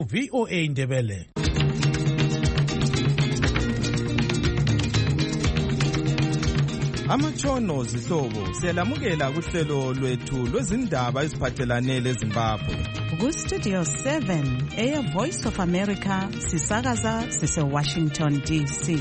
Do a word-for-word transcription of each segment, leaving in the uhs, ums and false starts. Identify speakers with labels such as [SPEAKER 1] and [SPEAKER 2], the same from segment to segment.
[SPEAKER 1] V O A Ndebele. Amatshono zihlobo siyalamukela kuhlelo lwethu lwezindaba eziphathelane leZimbabwe.
[SPEAKER 2] Ku Studio seven, Air Voice of America, sisakaza sise Washington D C.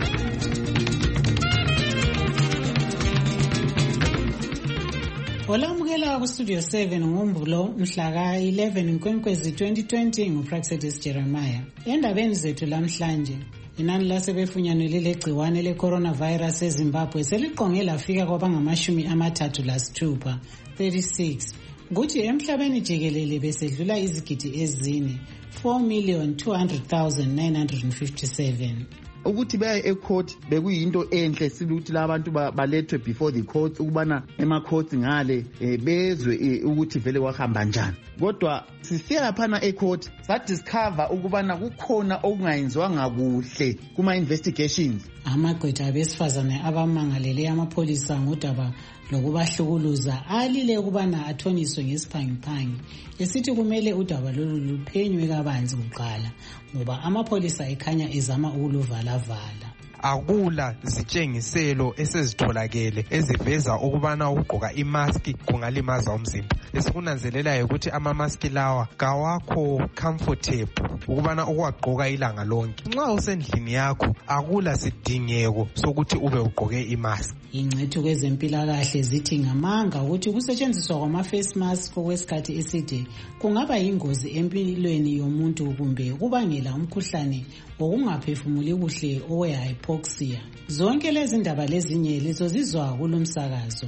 [SPEAKER 3] Olamukela ku Studio seven ngomvulo mhla ka eleven Nkwenkwezi twenty twenty nguPraxedis Jeremiah. Endabeni zethu lamhlanje, inani lasebefunyanwe legciwane le-coronavirus eZimbabwe seliqonge lafika kwabangamashumi amathathu lasithupha, thirty-six. Kuthi emhlabeni jikelele besedlula izigidi ezine, four million two hundred thousand nine hundred fifty-seven.
[SPEAKER 4] Ukuthi baye ecourt bekuyinto enhle siluthi labantu balethwe before the court ukubana ema court ngale bezwe ukuthi vele wahamba njani. Kodwa sisiya laphana ecourt sa discover ukubana kukhona okungayenziwanga kuhle kuma investigations.
[SPEAKER 3] Amagqwetha abesifazane abamangalele amapolisa ngodaba lokubahlukuluza alile ukubana athoniswe ngesiphangiphangi esithi kumele udaba lolu luphenywe kabanzi kuqala ngoba amapolisa ekhanya ezama ukuluvala vala.
[SPEAKER 5] Akula zitshengiselo esezitholakele eziveza ukubana ukugqoka imaski kungalimaza umzimba. Esikunanzelelayo ukuthi ama-maski lawa kawakho comfortable ukubana ukwagqoka ilanga lonke. Nxa usendlini yakho akula sidingeko sokuthi ube ugqoke imaski.
[SPEAKER 3] Ingcithu kwezempilakahle zithi ngamanga ukuthi ukusetshenziswa kwama-face mask okwesikhathi eside kungaba yingozi empilweni yomuntu kumbe kubangela umkhuhlane wokungaphefumuli kuhle owe-hypoxia. Zonke lezi ndaba lezinye lizozizwa kulomsakazo.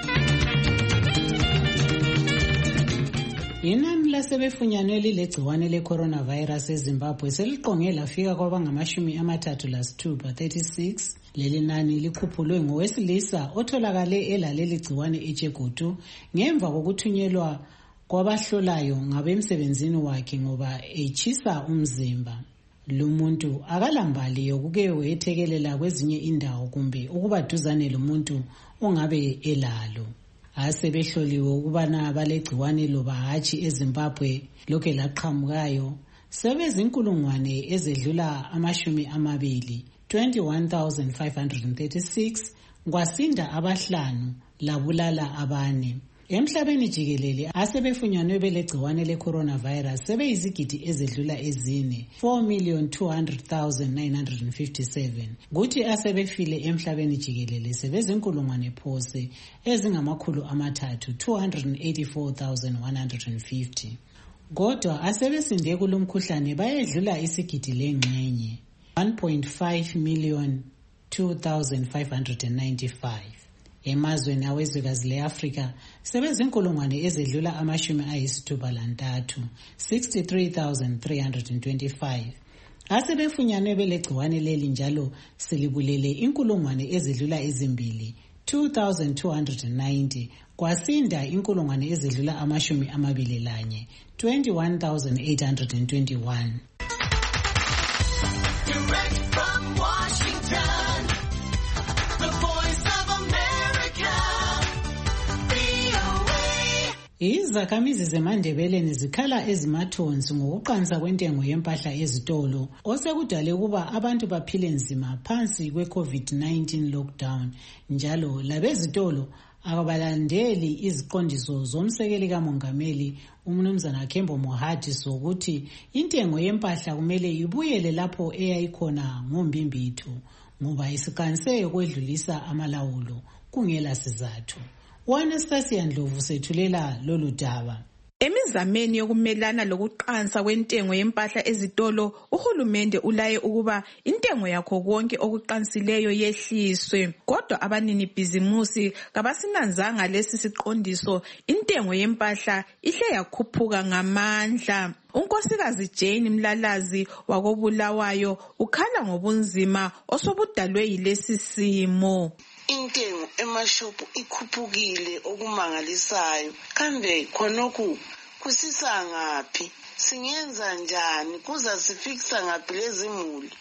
[SPEAKER 3] Inani lasebefunyanwe lilegciwane le-coronavirus eZimbabwe seliqonge lafika kwabangamashumi amathathu lasithupha, thirty-six. Leli nani likhuphulwe ngowesilisa otholakale elaleli gciwane eJegutu ngemva kokuthunyelwa kwabahlolayo ngabemsebenzini wakhe ngoba echisa umzimba. Lumuntu akalambali yokuke wethekelela kwezinye indawo kumbe ukuba duzane lomuntu ongabe elalo. Asebehloliwe ukubana balegciwane loba hatshi eZimbabwe lokhe laqhamukayo sebezinkulungwane ezedlula amashumi amabili, twenty-one thousand five hundred thirty-six, kwasinda abahlanu labulala abane. Emhlabeni jikelele asebefunyanwe belegciwane le-coronavirus sebeyizigidi ezedlula ezine, four million two hundred thousand nine hundred fifty-seven. Kuthi asebefile emhlabeni jikelele sebezinkulungwane phose ezingamakhulu amathathu, two hundred eighty-four thousand one hundred fifty. Kodwa asebesinde kulomkhuhlane bayedlula isigidi lengxenye, one point five million two thousand five hundred ninety-five. Emazweni awezwekazi le-Afrika sebezinkulungwane ezedlula amashumi ayisithupha lantathu, sixty-three thousand three hundred twenty-five. Asebefunyanwe belegciwane leli njalo selibulele inkulungwane ezedlula ezimbili, two thousand two hundred ninety, kwasinda inkulungwane ezedlula amashumi amabili lanye, twenty-one thousand eight hundred twenty-one.
[SPEAKER 6] Direct from Washington, the voice of America, V O A.
[SPEAKER 3] Izakhamizi zeMandebeleni zikhala ezimathonsi ngokuqansa kwentengo yempahla ezitolo osekudale ukuba abantu baphile nzima phansi kwe-COVID nineteen lockdown, njalo labezitolo akabalandeli iziqondiso zomsekeli kamongameli umnumzana Kembo Mohadi sokuthi intengo yempahla kumele ibuyele lapho eyayikhona ngombimbithu ngoba isiqanise ukwedlulisa amalawulo kungela sizathu. Anastasia Ndlovu sethulela lolu daba.
[SPEAKER 7] Emizameni yokumelana lokuqansa kwentengo yempahla ezitolo, uhulumende ulaye ukuba intengo yakho konke okuqansileyo yehliswe. Kodwa abanini bhizimusi kabasinanzanga lesi siqondiso, intengo yempahla ihle yakhuphuka ngamandla. Unkosikazi Jane Mlalazi wakobulawayo ukhala ngobunzima osobudalwe yilesi simo.
[SPEAKER 8] Intengo emashopu ikhuphukile okumangalisayo, kambe khonokhu kusisa ngaphi? Singenza njani kuza sifikisa ngaphi lezi muli?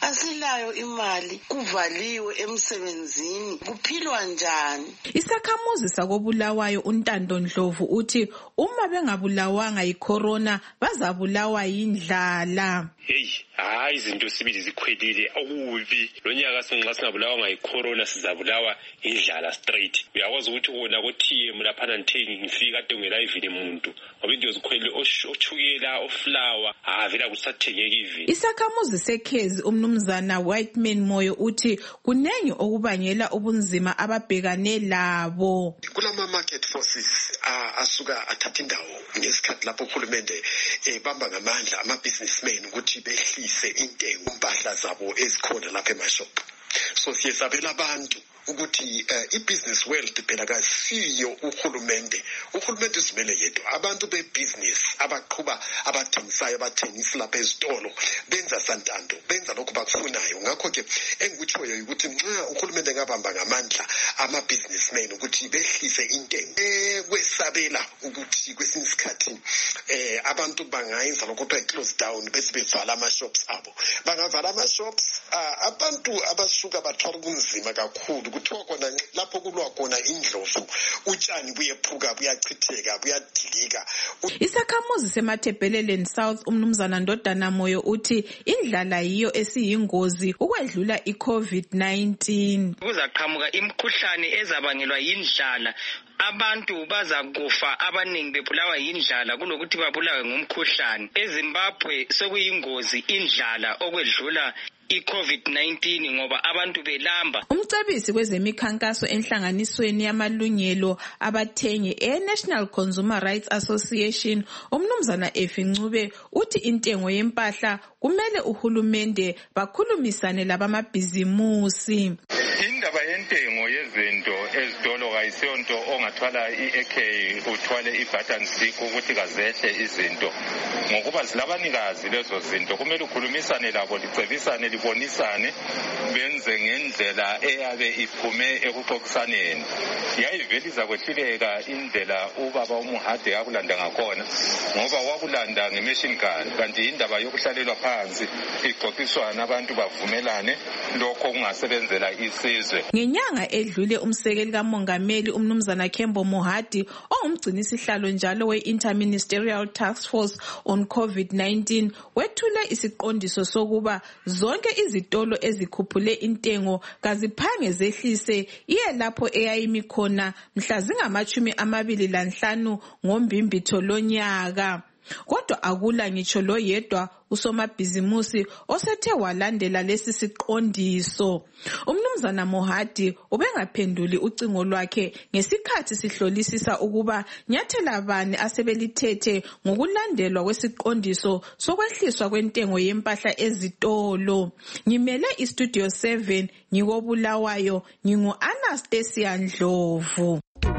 [SPEAKER 8] asilayo imali, kuvaliwe emsebenzini, kuphilwa njani?
[SPEAKER 7] Isakhamuzi sakobulawayo uNtando Ndlovu uthi uma bengabulawanga yicorona bazabulawa yindlala.
[SPEAKER 9] Hey, hayi izinto sibili zikhwelile okubi. Lo nyaka sinxa singabulawa ngayicorona sizabulawa indlala straight. Uyakwazi ukuthi wona ko T M laphana nthengi ngifika kade ngela ivile umuntu. Ngoba into zikhwelile ochukela oflower, ha vela kusathengeka ivile.
[SPEAKER 7] Isakhamuzi sekhezi umnumzana Whiteman Moyo uthi kunengi okubangela ubunzima ababhekane labo.
[SPEAKER 10] Kulama market forces asuka athatha indawo ngesikhathi lapho uhulumende ebamba ngamandla ama businessmen ukuthi behlise intengo impahla zabo ezikhona lapha emashop. So siyesabela abantu ukuthi i-business world phela kasiyo uhulumende. Uhulumende uzimele yedwa. Abantu be-business abaqhuba abathengisayo abathengisi lapha ezitolo benza santando, benza lokho bakufunayo. Ngakho-ke engikutshoyo ukuthi nxa uhulumende ngabamba ngamandla ama-businessmen ukuthi behlise intengo, kwesabela ukuthi kwesinye isikhathi eh abantu bangayenza lokho kuthiwa i-close down bese bevala ama-shops abo. Bangavala ama-shops, abantu abasuka bathwala ubunzima kakhulu kuthiwa khona lapho kulwa khona indlovu utshani buyephuka buyachitheka buyadilika.
[SPEAKER 7] Isakhamuzi semathebheleleni South umnumzana Ndodana Moyo uthi indlala yiyo esiyingozi ukwedlula i-COVID nineteen.
[SPEAKER 11] Kuzaqhamuka imikhuhlane ezabangelwa yindlala. Abantu bazakufa abaningi bebulawa yindlala kulokuthi babulawe ngumkhuhlane. eZimbabwe sokuyingozi indlala okwedlula i-COVID nineteen ngoba abantu belamba.
[SPEAKER 7] Umcebisi kwezemikhankaso enhlanganisweni yamalungelo abathengi e-National Consumer Rights Association umnumzana Efincube uthi intengo yempahla kumele uhulumende bakhulumisane labamabhizimusi.
[SPEAKER 12] Indaba yentengo yezinto ezitolo kayisonto ongathwala i-A K uthwale i-button stick ukuthi kazehle izinto. Ngokuba zilabanikazi lezo zinto kumele ukhulumisane labo, licebisane, libonisane, benze ngendlela eyabe iphume ekuxoxisaneni. Yayiveliza kwehluleka indlela ubaba uMuhade yakulanda ngakhona ngoba wakulanda nge-machine gun, kanti indaba yokuhlalelwa phansi ixoxiswana abantu bavumelane lokho kungasebenzela isizwe.
[SPEAKER 7] Ngenyanga edlule umsekeli kamongameli umnumzana Kembo Mohadi ongumgcinisihlalo njalo we-Interministerial Task Force on COVID nineteen wethule isiqondiso sokuba zonke izitolo ezikhuphule intengo kaziphange zehlise iye lapho eyayimi khona mhla zingamachumi amabili lanhlanu ngoMbimbitho lonyaka. Kodwa akula ngitsho lo yedwa usomabhizimusi osethe walandela lesi siqondiso. Umnumzana Mohadi ubengaphenduli ucingo lwakhe ngesikhathi sihlolisisa ukuba nyathela bani asebelithethe ngokulandelwa kwesiqondiso sokwehliswa kwentengo yempahla ezitolo. Ngimele iStudio seven ngikobulawayo ngingu Anastasia Ndlovu.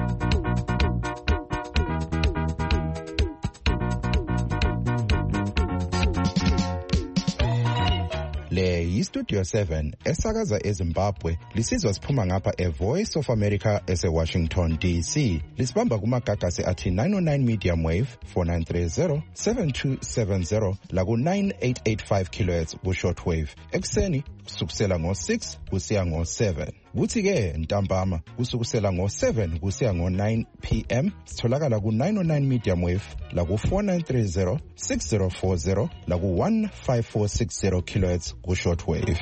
[SPEAKER 13] Le yiStudio seven esakaza eZimbabwe lisizwa siphuma ngapha eVoice of America eseWashington D C. Lisibamba kumagagasi athi nine oh nine medium wave four nine three zero seven two seven zero laku nine eight eight five kilohertz ku shortwave. Ekseni kusukusela ngo six kusiya ngo seven. Kuthi ke ntambama kusukusela ngo seven kusiya ngo nine p m sitholakala ku nine oh nine medium wave la ku four nine three zero six zero four zero la ku one five four six zero kilohertz ku shortwave.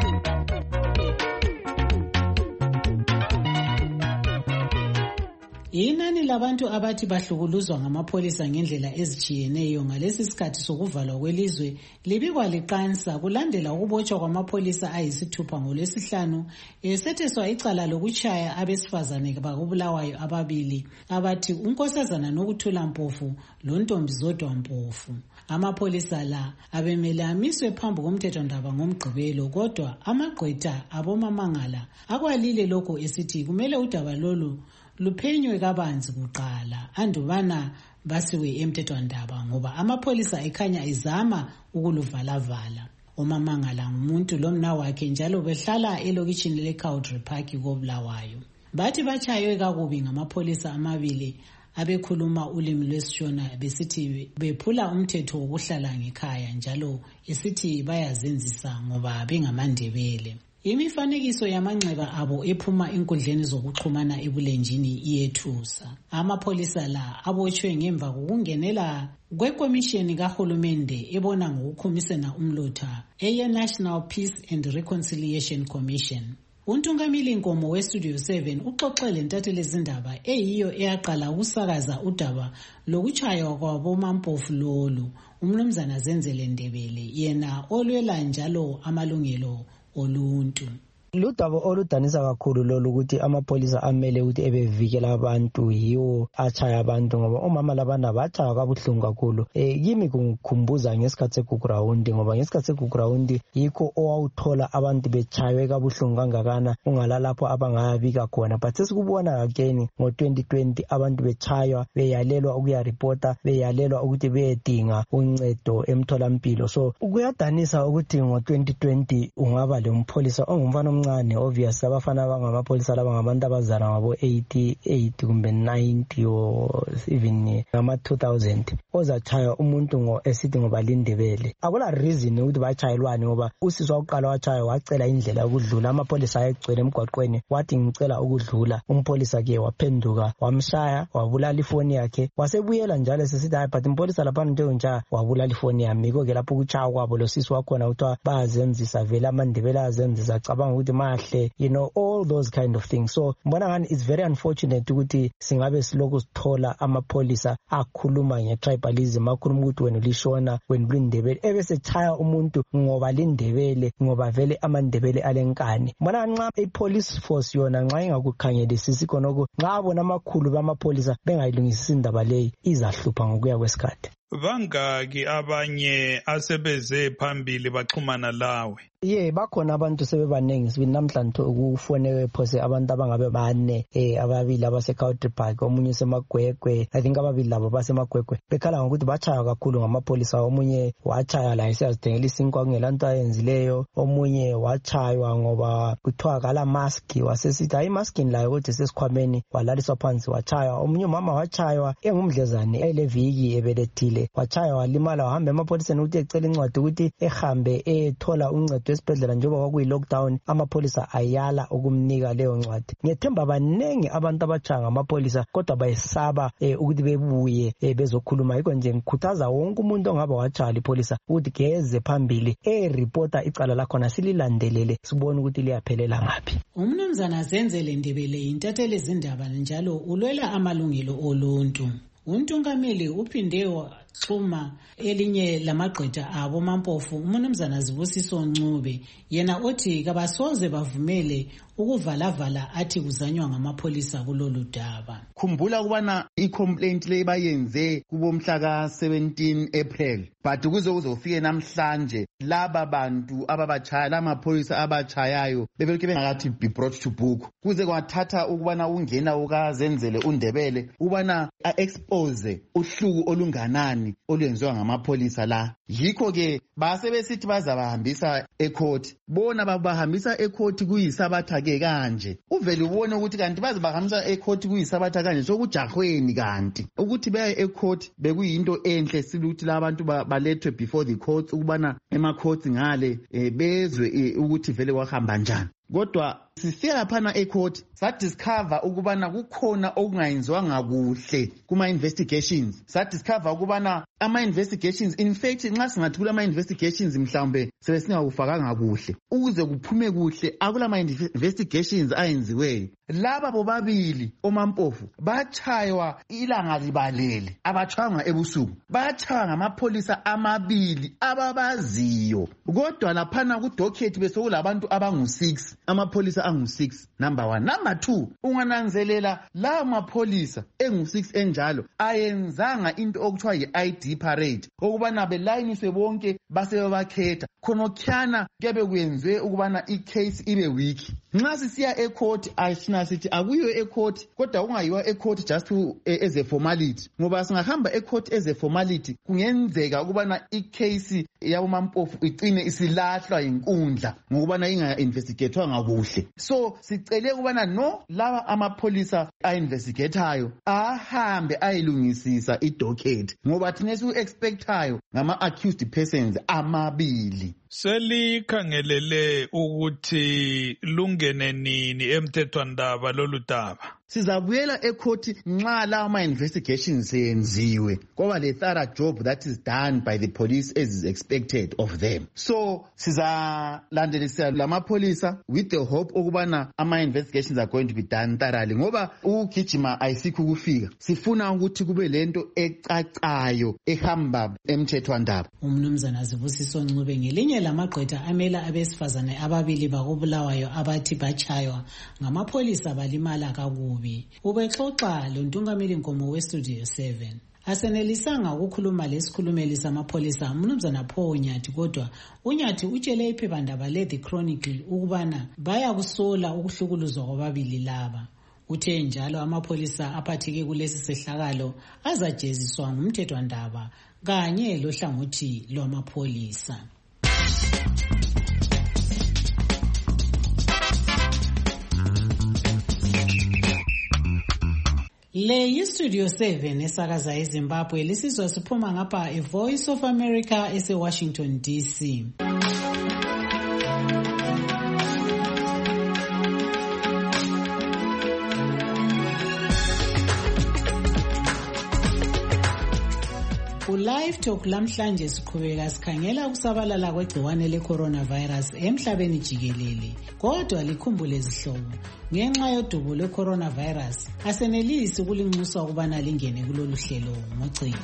[SPEAKER 3] Inani labantu abathi bahlukuluzwa ngamapholisa ngendlela ezijiyeneyo ngalesi sikhathi sokuvalwa kwelizwe libikwa liqansa kulandela ukubotshwa kwamapholisa ayisithupha ngolwesihlanu esetheswa icala lokutshaya abesifazane bakubulawayo ababili abathi unkosazana nokuthula mpofu lontombi zodwa mpofu. Amapholisa la abemele amiswe phambi komthethondaba ngomgqibelo kodwa amagqwetha abomamangala akwalile lokho esithi kumele udaba lolu luphenywe kabanzi kuqala andubana basiwe emthethwandaba ngoba amapholisa ekhanya izama ukuluvala-vala. Umamangala ngumuntu lomna wakhe njalo behlala elokitshini leCowdray Park kobulawayo. Bathi bachaywe kakubi ngamapholisa amabili abekhuluma ulimi lwesiShona besithi bephula umthetho wokuhlala ngekhaya njalo esithi bayazenzisa ngoba bengamandebele. Imifanekiso yamanxeba abo ephuma enkundleni zokuxhumana ebulenjini iyethusa. Amapholisa la abotshwe ngemva kokungenela kwekomishini kahulumende ebona ngokukhumisena umlotha eye-National Peace and Reconciliation Commission. Untungamili Nkomo we-Studio seven uxoxele ntathelezindaba eyiyo eyaqala ukusakaza udaba lokutshaywa kwabomampofu lolu. Umnumzana Zenzele Ndebele yena olwela njalo amalungelo oluntu.
[SPEAKER 14] Ludaba oludanisa kakhulu lolu ukuthi amapholisa amele ukuthi ebevikela abantu yiwo achaya abantu ngoba omama labana bachaya kabuhlungu kakhulu. Eh kimi kungikhumbuza ngesikhathi seguground ngoba ngesikhathi seguground yikho owawuthola abantu bechaywe kabuhlungu kangakana ungala lapho abangayabika khona. But sesikubona again ngo twenty twenty abantu bechaywa beyalelwa ukuya reporta beyalelwa ukuthi beyedinga uncedo emtholampilo. So kuyadanisa ukuthi ngo twenty twenty ungaba le mpholisa ongumfana omncane obvious abafana abangamapolisa laba ngabantu abazana ngabo eighty-eight kumbe ninety or even ngama two thousand ozachaya umuntu ngo esithi ngoba lindebele. Akula reason ukuthi bachayelwane ngoba usizwa uqala wachaya wacela indlela yokudlula amapolisa ayegcwele emgwaqweni wathi ngicela ukudlula umpolisa ke waphenduka wamshaya wabulala ifoni yakhe wasebuyela njalo sesithi hayi but umpolisa lapha nto nja wabulala ifoni yami ke lapho kuchaya kwabo lo sisi wakhona uthiwa bayazenzisa vele amandebele azenzisa cabanga ukuthi mahle you know all those kind of things. So mbona ngani it's very unfortunate ukuthi singabe siloko sithola amapolisa akhuluma ngetribalism akhuluma ukuthi wena ulishona wena ulindebele ebese chaya umuntu ngoba lindebele ngoba vele amandebele alenkani. Mbona nxa ipolice force yona nxa ingakukhangelisisi konoko nxa bona amakhulu bamapolisa bengayilungisisi indaba leyi izahlupha ngokuya kwesikhathi.
[SPEAKER 1] Bangaki abanye asebeze phambili baxhumana lawe?
[SPEAKER 14] Ye bakhona abantu sebebanengi sibili namhlanje ukufonewe phose abantu abangabe bane eh ababili abase Country Park omunye semagwegwe I think ababili labo basemagwegwe bekhala ngokuthi bachaya kakhulu ngamapolisa omunye wachaya la isiyazidengela isinkwa kungelanto ayenzileyo omunye wachaywa ngoba kuthiwa kala mask wasesithi hayi mask layo kodwa sesikhwameni walaliswa phansi wachaya omunye mama wachaywa engumdlezane eleviki ebelethile wachaya walimala wahamba emapoliseni ukuthi ecela incwadi ukuthi ehambe ethola uncedo esibhedlela njengoba kwakuyi lockdown amapolisa ayala ukumnika leyo ncwadi. Ngethemba banengi abantu abachanga amapolisa kodwa bayesaba eh, ukuthi bebuye eh, bezokhuluma yikho nje ngikhuthaza wonke umuntu ongaba wachaya ipolisa ukuthi geze phambili eh reporter icala lakho nasililandelele sibone ukuthi liyaphelela ngapi.
[SPEAKER 3] Umnumzana Zenzele Ndebele intatheli izindaba njalo ulwela amalungelo oluntu. Untungameli uphinde waxhuma elinye lamagqwetha abo mampofu umnumzana Zibusiso Ncube yena othi kabasoze bavumele ukuvalavala athi kuzanywa ngamapolisa kulolu daba.
[SPEAKER 4] Khumbula ukubana i-complaint le bayenze kubomhla ka seventeen April but kuze uzofike namhlanje laba bantu ababachaya lamapolisa abachayayo bebelike bengakathi be brought to book kuze kwathatha ukubana ungena ukazenzele undebele ubana a-expose uhluku olunganani olwenziwa ngamapolisa la. Yikho ke basebesithi bazabahambisa ecourt bona babahambisa ecourt kuyisabatha ke kanje uvele ubone ukuthi kanti bazabahambisa ecourt kuyisabatha kanje sokujahweni kanti ukuthi beye ecourt bekuyinto enhle siluthi labantu balethwe before the courts ukubana ema courts ngale e, bezwe e, ukuthi vele kwahamba njani. Kodwa sifika laphana ecourt sadiscover ukubana kukhona okungayenziwanga kuhle kuma investigations. Sadiscover ukubana ama investigations in fact nxa singathi kula ama investigations mhlawumbe sebesingakufakanga kuhle ukuze kuphume kuhle akula ma investigations ayenziweyo. Laba bobabili omampofu bachaywa ilanga libalele abachanga ebusuku bachanga ngamapolisa amabili ababaziyo kodwa laphana ku docket besokulabantu abangu six amapolisa angu six. Number one. Number two, ungananzelela la mapolisa engu six enjalo ayenzanga into okuthiwa yi-I D parade ukubana belayiniswe bonke basebakhetha khonokhyana kebe kwenziwe ukubana i-case ibe weak. Nxa sisiya ecourt ashina sithi akuyo ecourt kodwa ungayiwa ecourt just to, eh, as a formality ngoba singahamba ecourt as a formality kungenzeka ukubana i-case yabomampofu icine isilahlwa inkundla ngokubana inga investigatewa ngakuhle. So sicele ukubana no laba amapholisa a-investigatayo ahambe ayilungisisa idocket ngoba thina siku-expectayo ngama-accused persons amabili.
[SPEAKER 1] Selikhangelele ukuthi lungene nini emthethwandaba lolu daba?
[SPEAKER 4] Sizabuyela ekhoti nxa lawo ma-investigations seyenziwe kwaba le thorough job that is done by the police as is expected of them. So sizalandelisela lamapholisa with the hope ukubana ama-investigations are going to be done thoroughly ngoba ukugijima ayisikho ukufika. Sifuna ukuthi kube lento ecacayo ehamba emthethwandaba.
[SPEAKER 3] Umnumzana Zibusiso Ncube ngelinye lamagqwetha amela abesifazane ababili bakobulawayo abathi bachaywa ngamapholisa balimala kakubi. Ubexoxa lo Ntungameli Nkomo we-Studio seven. Asenelisanga ukukhuluma lesikhulumeli samapholisa umnumzana Pho Nyathi kodwa uNyathi utshele iphephandaba le-The Chronicle ukubana baya kusola ukuhlukuluzwa kwababili laba. Uthe njalo amapholisa aphatheke kulesi sehlakalo azajeziswa ngumthethwandaba kanye lohlangothi lwamapholisa. Le yi-Studio seven esakaza eZimbabwe lisizwa siphuma ngapha e-Voice of America ese-Washington D C. Live Talk lamhlanje siqhubeka sikhangela ukusabalala kwegciwane le-coronavirus emhlabeni jikelele. Kodwa likhumbule izihlobo, ngenxa yodubo lwe-coronavirus asenelisi ukulinxusa ukubana lingene kulolu hlelo ngocingo.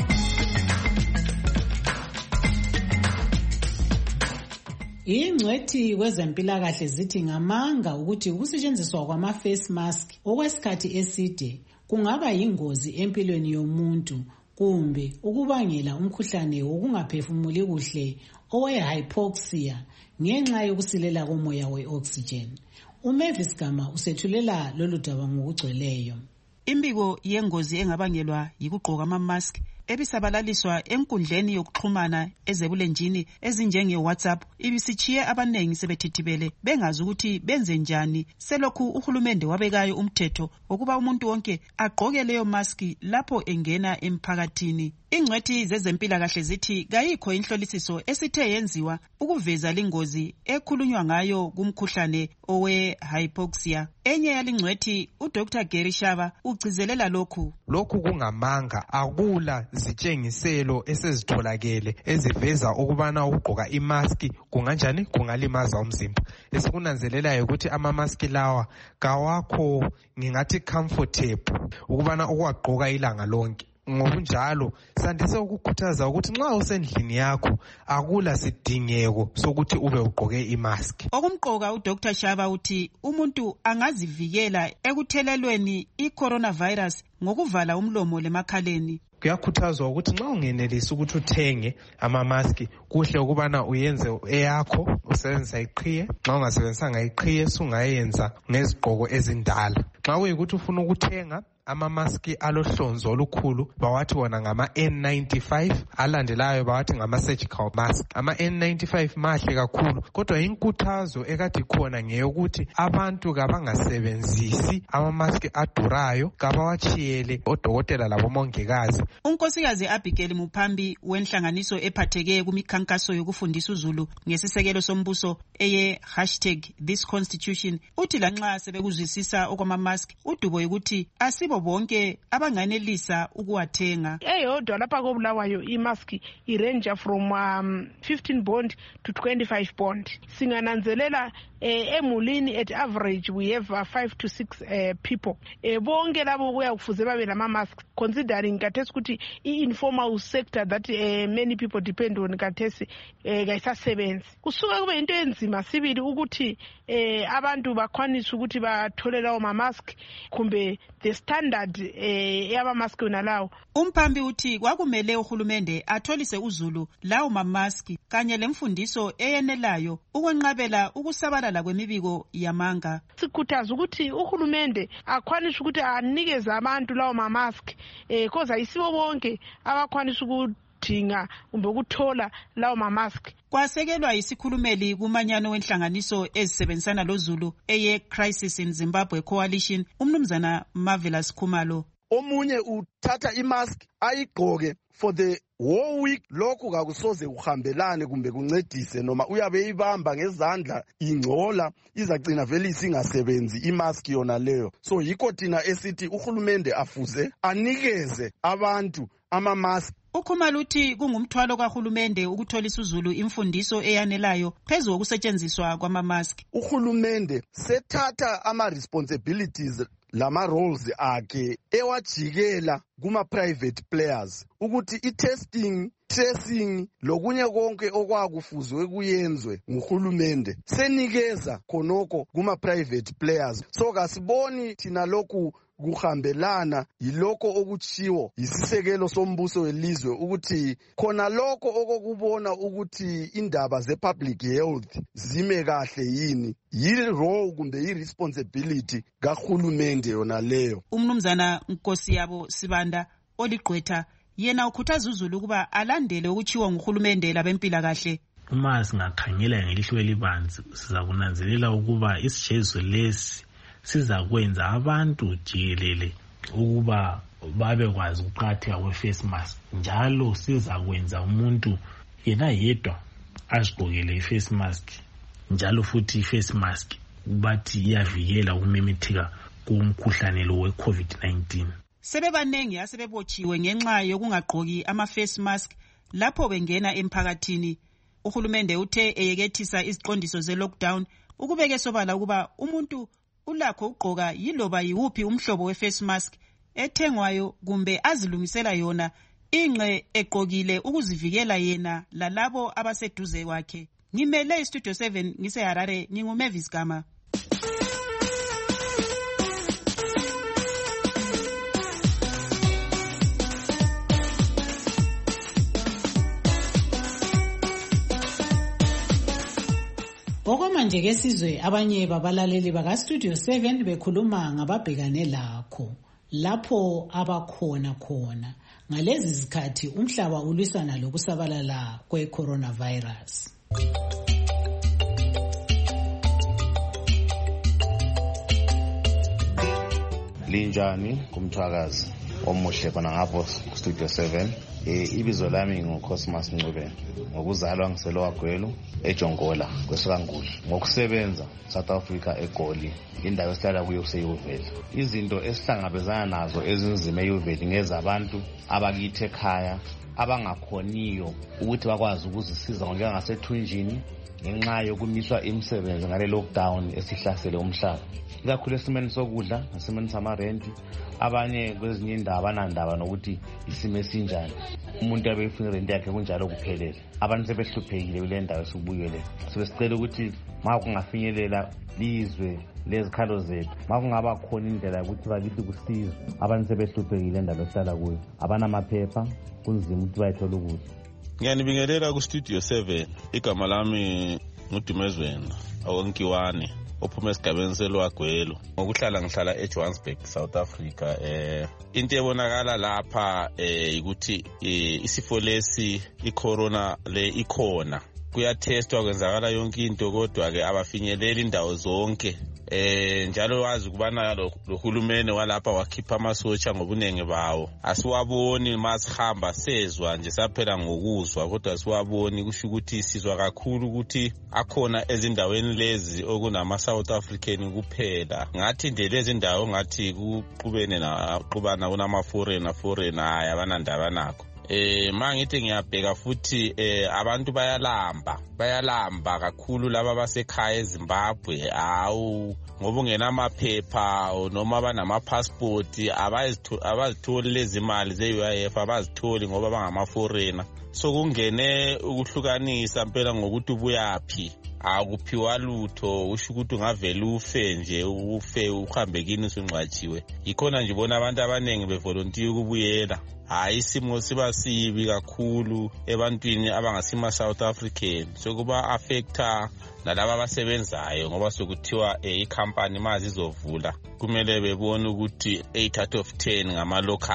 [SPEAKER 3] Ingcwethi kwezempilakahle zithi ngamanga ukuthi ukusetshenziswa kwama-face mask okwesikhathi eside kungaba yingozi empilweni yomuntu kumbe ukubangela umkhuhlane wokungaphefumuli kuhle owe-hypoxia ngenxa yokusilela komoya we-oxygen. uMavis Gama usethulela lolu daba ngokugcweleyo.
[SPEAKER 15] Imbiko yengozi engabangelwa yikugqoka ama-mask ebisabalaliswa enkundleni yokuxhumana ezebulenjini ezinjenge WhatsApp ibisichiye abanengi sebethithibele bengazi ukuthi benze njani selokhu uhulumende wabekayo umthetho ukuba umuntu wonke agqoke leyo mask lapho engena emphakathini. Ingcwethi zezempilakahle zithi kayikho inhlolisiso esithe yenziwa ukuveza lingozi ekhulunywa ngayo kumkhuhlane owe-hypoxia. Enye yalingcwethi uDr Gary Shaba ugcizelela lokhu.
[SPEAKER 5] Lokhu kungamanga, akula zitshengiselo esezitholakele eziveza ukubana ukugqoka imaski kunganjani kungalimaza umzimba. Esikunanzelelayo ukuthi ama-maski lawa kawakho ngingathi comfortable ukubana ukwagqoka ilanga lonke. Ngokunjalo sandise ukukhuthaza ukuthi nxa usendlini yakho akula sidingeko sokuthi ube ugqoke imask.
[SPEAKER 15] Okumqoka uDr Shaba uthi umuntu angazivikela ekuthelelweni i-coronavirus ngokuvala umlomo lemakhaleni.
[SPEAKER 5] Kuyakhuthazwa ukuthi nxa ungenelisi ukuthi uthenge ama-mask kuhle ukubana uyenze eyakho usebenzisa iqhiye. Nxa ungasebenzisanga iqhiye sungayenza ngezigqoko ezindala. Nxa kuyikuthi ufuna ukuthenga ama-maski alohlonzo olukhulu bawathi wona ngama N ninety-five, alandelayo bawathi ngama-surgical mask. Ama-N ninety-five mahle kakhulu kodwa inkuthazo ekade khona ngeyokuthi abantu kabangasebenzisi ama-maski adurayo, kabawachiyele odokotela labomongikazi.
[SPEAKER 15] Unkosikazi Abigail Muphambi wenhlanganiso ephatheke kumikhankaso yokufundisa uzulu ngesisekelo sombuso eye hashtag this constitution uthi lanxa sebekuzwisisa okwama-mask udubo ukuthi asibo bonke abanganelisa ukuwathenga.
[SPEAKER 16] Eyodwa lapha kobulawayo imask irange from um, fifteen bond to twenty-five bond. Singananzelela eh, emulini at average we have uh, five to six uh, people. Eh, bonke labo kuya kufuze babe nama mask considering kathesi ukuthi i-informal sector that uh, many people depend on kathesi eh, kayisasebenzi. Kusuka kube into enzima sibili ukuthi eh, abantu bakwanisa ukuthi bathole lawo ma mask kumbe the standard eh, yaba mask unalawo.
[SPEAKER 15] Umphambi uthi kwakumele uhulumende atholise uzulu lawo ma mask kanye lemfundiso eyenelayo ukwenqabela ukusabalala kwemibiko yamanga.
[SPEAKER 16] Sikhuthaza ukuthi uhulumende akwanisa ukuthi anikeze abantu lawo ma mask eh koza isibo bonke abakwanisa ukuthi ukudinga kumbe ukuthola lawo mamask.
[SPEAKER 15] Kwasekelwa isikhulumeli kumanyano wenhlanganiso ezisebenzisana loZulu eye Crisis in Zimbabwe Coalition umnumzana Marvelous Khumalo.
[SPEAKER 17] Omunye uthatha imask ayigqoke for the whole week, lokhu kakusoze kuhambelane kumbe kuncedise, noma uyabe ibamba ngezandla ingcola izagcina vele isingasebenzi imask yona leyo. So yikho thina esithi uhulumende afuze anikeze abantu ama-mask.
[SPEAKER 15] Ukhumalo uthi kungumthwalo kahulumende ukutholisa uZulu imfundiso eyanelayo phezu kokusetshenziswa kwama-mask.
[SPEAKER 17] Uhulumende sethatha ama-responsibilities lama roles akhe ewajikela kuma private players ukuthi i-testing, tracing lokunye konke okwakufuzwe kuyenzwe nguhulumende senikeza khonoko kuma private players. So kasiboni thina lokhu kuhambelana yiloko okuchiwo isisekelo sombuso welizwe ukuthi khona lokho okokubona ukuthi indaba ze public health zime kahle yini yi-role kumbe yi-responsibility kahulumende yona leyo.
[SPEAKER 15] Umnumzana Nkosiyabo Sibanda oligqwetha yena ukhuthaza uZulu ukuba alandele ukuchiwa nguhulumende labempilakahle.
[SPEAKER 18] Uma singakhangela ngelihlo elibanzi siza kunanzelela ukuba isijezo lesi siza kwenza abantu jikelele ukuba babekwazi ukuqakatheka kwe-face mask, njalo siza kwenza umuntu yena yedwa azigqokele i-face mask, njalo futhi i-face mask bathi iyavikela ukumemetheka kumkhuhlane lo we-COVID nineteen.
[SPEAKER 15] Sebebanengi asebebotshiwe ngenxa yokungagqoki ama-face mask lapho bengena emphakathini. Uhulumende uthe eyekethisa iziqondiso ze-lockdown ukubeke sobala ukuba umuntu ulakho ugqoka yiloba yiwuphi umhlobo we-face mask ethengwayo kumbe azilungisela yona ingqe egqokile ukuzivikela yena lalabo abaseduze kwakhe. Ngimele iStudio seven ngise Harare, nginguMavis Gama.
[SPEAKER 3] Okwamanje ke sizwe abanye babalaleli baka Studio seven bekhuluma ngababhekane lakho lapho abakhona khona ngalezi zikhathi umhlaba ulwisana lokusabalala kwe coronavirus.
[SPEAKER 19] Linjani kumthwakazi omuhle khona ngapho Studio seven. Eh ibizo lami nguCosmas Ncube, ngokuzalwa ngiselowa Gwelu eJongola kweSokangudla, ngokusebenza South Africa eGoli, indawo esihlala kuyo kuseYuveli. Izinto esihlangabezana nazo ezinzima eYuveli ngezabantu abakithi ekhaya abangakhoniyo ukuthi bakwazi ukuzisiza njengasethunjini ngenxa yokumiswa imisebenzi ngale lockdown esihlasele umhlaba, ikakhulu esimeni sokudla nesimeni samarenti. Abanye kwezinye indawo abanandaba nokuthi isimo esinjani, umuntu abefuna irenti yakhe kunjalo kuphelele. Abantu sebehluphekile kule ndawo esibuyele, sebesicela ukuthi ma kungafinyelela lizwe lezikhalo zethu, ma kungaba khona indlela ukuthi bakithi kusizwe. Abantu sebehluphekile endaba esihlala kuyo, abanamaphepha kunzima ukuthi bayithola ukudla.
[SPEAKER 20] Ngiyanibingelela ku Studio seven. Igama lami nguDumezweni Awonkiwane, ophuma esigabeni seLwagwelo, ngokuhlala ngihlala eJohannesburg, South Africa. Eh into ebonakala lapha eh ukuthi isifo lesi icorona le ikhona, kuyatestwa kwenzakala yonke into, kodwa ke abafinyeleli indawo zonke. Eh njalo wazi kubana lo hulumene walapha wakhipha amasotsha ngobunenge bawo, asiwaboni masihamba sezwa nje saphela ngokuzwa, kodwa siwaboni. Kusho ukuthi sizwa kakhulu ukuthi akhona ezindaweni lezi okunama South African kuphela. Ngathi nje lezi ndawo ngathi kuqubene na qubana kunama foreigner foreigner haya abanandaba nakho. Eh mangithi ngiyabheka futhi eh abantu bayalamba bayalamba kakhulu laba basekhaya eZimbabwe, awu ngoba ungena amaphepha noma banama passport abazitholi lezi imali ze-U I F, abazitholi ngoba bangama foreigner. So kungene ukuhlukanisa impela ngokuthi ubuyaphi, akuphiwa lutho, usho ukuthi ungavela ufe nje, ufe uhambe kini usungcwatshiwe. Ikhona nje bona abantu abanengi bevolunteer ukubuyela. Hayi isimo siba sibi kakhulu ebantwini abangasima South African, sokuba affecta nalabo abasebenzayo ngoba sokuthiwa icompany mazi izovula kumele bebone ukuthi eight out of ten ngama local.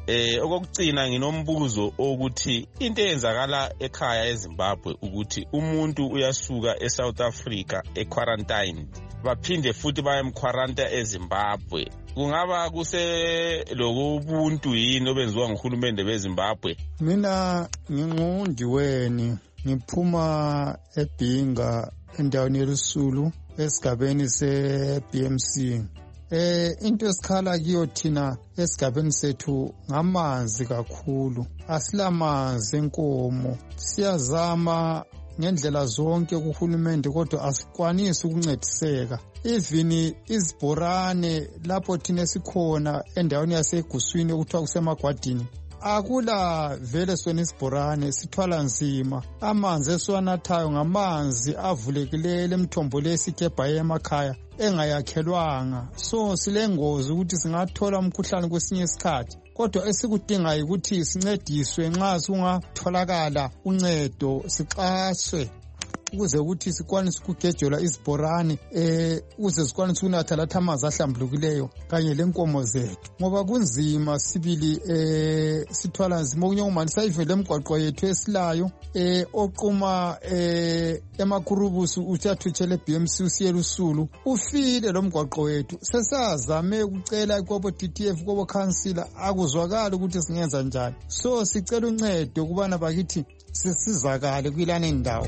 [SPEAKER 20] Eh okugcina nginombuzo ukuthi into eyenzakala ekhaya eZimbabwe ukuthi umuntu uyasuka eSouth Africa equarantine baphinde futhi bayemquarantine eZimbabwe. Kungaba kuse lokubuntu yini obenziwa nguhulumende beZimbabwe?
[SPEAKER 21] Mina nginqundiweni ngiphuma eBhinga endaweni yeLusulu esigabeni se-B M C. Eh into esikhala kiyo thina esigabeni sethu ngamanzi kakhulu. Asilamanzi enkomo. Siyazama ngendlela zonke kuhulumende kodwa asikwanisi ukuncediseka. Even izibhorane lapho thina esikhona endaweni yaseguswini okuthiwa kusemagwadini akula vele sona isibhorane, sithwala nzima. Amanzi esiwanathayo ngamanzi avulekileyo emthombo lesikebha emakhaya engayakhelwanga. So silengozi ukuthi singathola umkhuhlane kwesinye isikhathi. Kodwa esikudingayo ukuthi sincediswe nxa sungatholakala uncedo, sixaswe ukuze ukuthi sikwanise ukugejola izibhorane eh ukuze sikwanise ukunatha latha amanzi ahlambulukileyo kanye lenkomo zethu, ngoba kunzima sibili eh sithwala nzima okunyokumanisa ivele emgwaqo yethu esilayo eh oquma eh emakurubusu uthathutshele B M C usiye Lusulu ufile lo mgwaqo wethu. Sesazame ukucela ikobo D T F kobo councilor akuzwakala ukuthi singenza njani. So sicela uncedo kubana bakithi sisizakale kwilana indawo.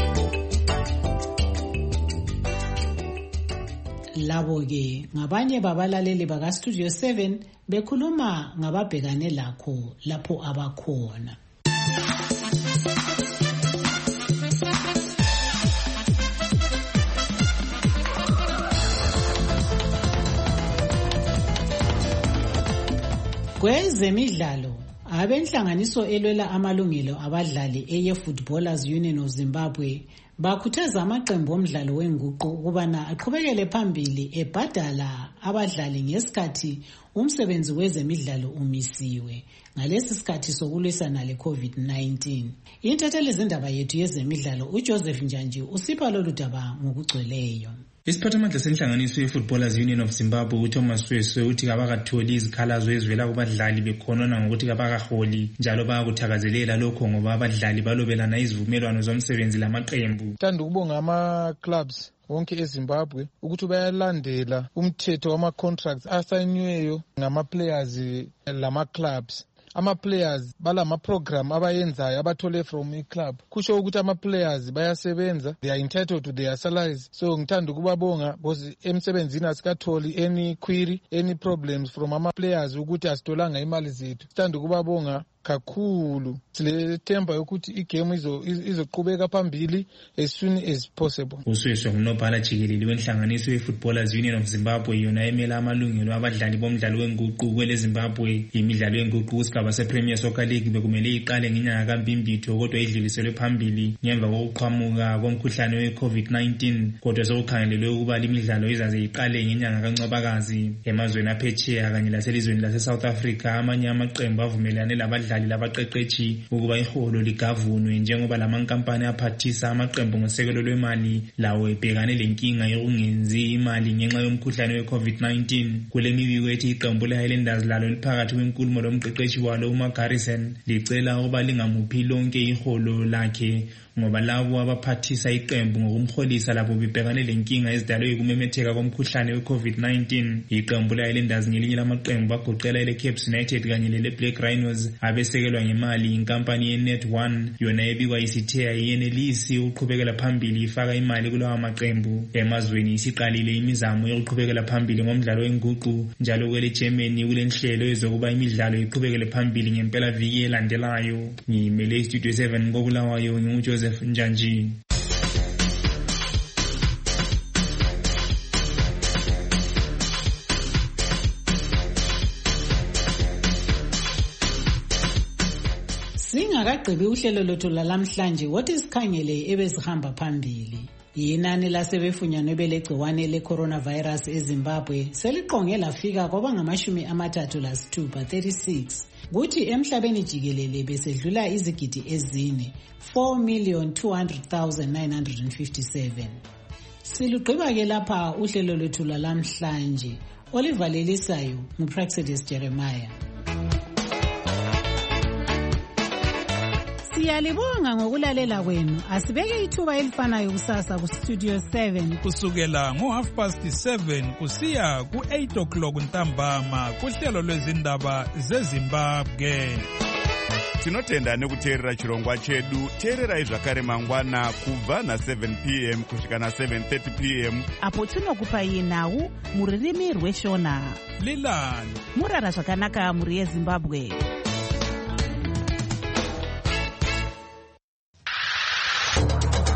[SPEAKER 3] Labo ke ngabanye babalaleli baka Studio seven bekhuluma ngababhekane lakho lapho abakhona. Kwezemidlalo abenhlanganiso elwela amalungelo abadlali eye Footballers Union of Zimbabwe bakhuthaza amaqembu omdlalo wenguqu ukubana aqhubekele phambili ebhadala abadlali ngesikhathi umsebenzi wezemidlalo umisiwe ngalesi sikhathi sokulwisana le COVID nineteen. Intatheli zindaba yethu yezemidlalo uJoseph Njanji usipha lolu daba ngokugcweleyo.
[SPEAKER 22] Isiphathamandla senhlanganiso ye-Footballers Union of Zimbabwe uThomas Fwese uthi kabakatholi izikhalazo ezivela kubadlali bekhonona ngokuthi kabakaholi njalo bayakuthakazelela lokho ngoba abadlali balobelana izivumelwano zomsebenzi lamaqembu.
[SPEAKER 23] Ngithanda ukubonga ama-clubs wonke eZimbabwe ukuthi bayalandela umthetho wama-contracts asayiniweyo ngama-players lama-clubs. Ama-players balama-program abayenzayo abathole from i-club. Kusho ukuthi ama-players bayasebenza, they are entitled to their salaries. So ngithanda ukubabonga because emsebenzini asikatholi any query, any problems from ama-players ukuthi asitolanga imali zethu. Ngithanda ukubabonga kakhulu. Silethemba yokuthi igame izo izoqhubeka phambili as soon as possible.
[SPEAKER 22] Usweswe ngunobhala jikelele wenhlanganiso ye-Footballers Union of Zimbabwe yona emela amalungelo abadlali bomdlalo wenguqu kwele Zimbabwe. Imidlalo yenguqu kusigaba se-Premier Soccer League bekumele iqale ngenyanga kaMbimbitho kodwa idluliselwe phambili ngemva kokuqhamuka komkhuhlane we-COVID nineteen. Kodwa sokukhangelelwe ukuba imidlalo izaze iqale ngenyanga kaNcwabakazi emazweni aphetsheya kanye laselizweni lase-South Africa. Amanye amaqembu avumelane labadlali labaqeqeshi ukuba iholo ligavunwe njengoba lamankampani aphathisa amaqembu ngosekelo lwemali lawo ebhekane lenkinga yokungenzi imali ngenxa yomkhuhlane we-COVID nineteen. Kule mibiko ethi iqembu le-Highlanders lalo liphakathi kwenkulumo lomqeqeshi walo uMagarrison licela ukuba lingamuphi lonke iholo lakhe ngoba labo abaphathisa iqembu ngokumholisa labo bebhekane lenkinga ezidalwe ukumemetheka komkhuhlane we-COVID nineteen. Iqembu le-Highlanders ngelinye lamaqembu agoqela ele-Caps United kanye lele-Black Rhinos abesekelwa ngemali inkampani ye-Net one yona ebikwa isithe ayenelisi ukuqhubekela phambili ifaka imali kulawa maqembu emazweni. Isiqalile imizamo yokuqhubekela phambili ngomdlalo wenguqu njalo kwele Germany kule nhlelo ezokuba imidlalo iqhubekele phambili ngempela viki elandelayo. Ngimele Studio seven ngokulawayo nginguJoseph Njanji.
[SPEAKER 3] Singakagqibi uhlelo lothu lalamhlanje wothi sikhangele ebezihamba phambili. Inani lasebefunyanwe belegciwane le-coronavirus eZimbabwe seliqonge lafika kwaba ngamashumi amathathu lasithupha thirty-six. Kuthi emhlabeni jikelele besedlula izigidi ezine four million two hundred thousand nine hundred fifty-seven. Silugqiba ke lapha uhlelo lwethu lalamhlanje olivalelisayo nguPraxedis Jeremiah. Siyalibonga ngokulalela kwenu. Asibeke ithuba elifanayo kusasa ku Studio seven
[SPEAKER 1] kusukela ngo half past seven kusiya ku eight o'clock ntambama kuhlelo lwezindaba zeZimbabwe.
[SPEAKER 2] Tinotenda nekuteerera chirongwa chedu. Teererai zvakare mangwana kubva na seven p m kusvika na seven thirty p m
[SPEAKER 15] apo tinokupai nhau muririmi rweshona.
[SPEAKER 1] Lilani
[SPEAKER 15] murara zvakanaka muri yeZimbabwe.